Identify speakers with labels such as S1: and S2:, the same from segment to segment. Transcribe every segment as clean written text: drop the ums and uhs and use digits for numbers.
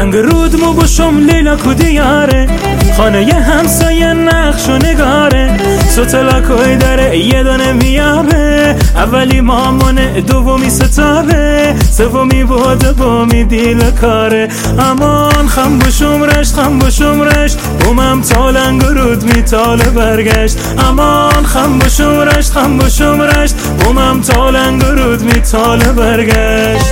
S1: لنگ رود مو بشم لیلا کودیاره خانه ی همسایه نقش و نگاره ستلکوی داره یه دانه میابه اولی مامانه دومی ستاره سومی بوده بامی دیل کاره امان خم بشم رشت بومم تا لنگ رود میتاله برگشت امان خم بشم رشت بومم تا لنگ رود میتاله برگشت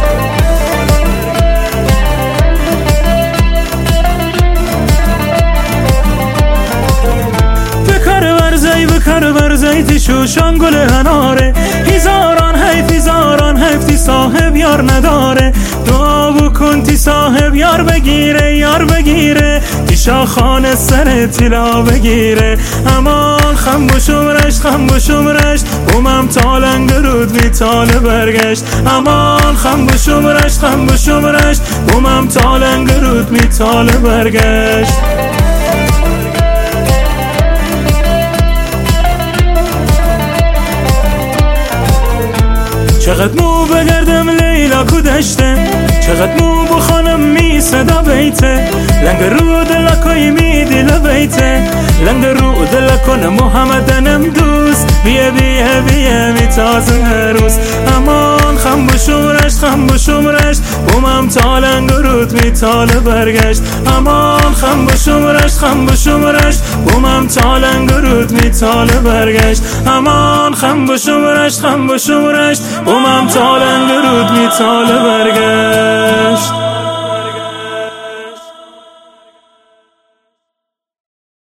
S1: بکر ورزی تیشوشان گل هناره هزاران حیف تی صاحب یار نداره دعا بکن تی صاحب یار بگیره تی شاخان سر تیلا بگیره امان خم بشم رشت بومم تا لنگ رود میتاله برگشت امان خم بشم رشت بومم تا لنگ رود میتاله برگشت چقدر مو بگردم لیلا کودشته چقدر مو بخانم می صدا بیته لنگ رو دلکای می دل بیته لنگ رو دلکن محمدنم دوست بیه می تازه روز امان خم بشم رشت بومم تا لنگ رود می تاله برگشت امان خم بشم رشت بومم تا لنگ رود می تاله برگشت امان خم بشم رشت بومم تا لنگ رود میتاله برگشت